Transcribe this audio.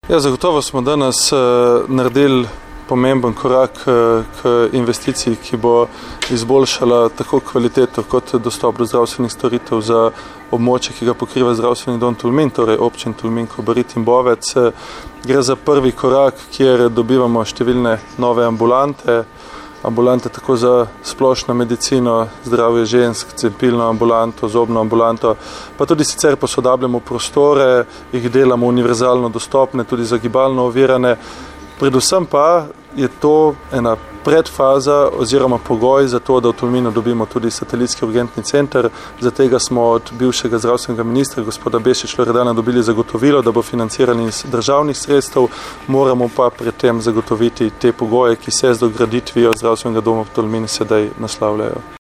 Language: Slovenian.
Ja, zagotovo smo danes naredili pomemben korak k investiciji, ki bo izboljšala tako kvaliteto kot dostop do zdravstvenih storitev za območje, ki ga pokriva zdravstveni dom Tolmin, torej občin Tolmin, Kobarid in Bovec. Gre za prvi korak, kjer dobivamo številne nove ambulante tako za splošno medicino, zdravje žensk, cepilno ambulanto, zobno ambulanto, pa tudi sicer posodabljamo prostore, jih delamo univerzalno dostopne, tudi za gibalno ovirane. Predvsem pa je to ena predfaza oziroma pogoj za to, da v Tolminu dobimo tudi satelitski urgentni center. Za tega smo od bivšega zdravstvenega ministra, gospoda Bešič Loredana, dobili zagotovilo, da bo financiran iz državnih sredstev, moramo pa pred tem zagotoviti te pogoje, ki se z dograditvijo zdravstvenega doma v Tolminu sedaj naslavljajo.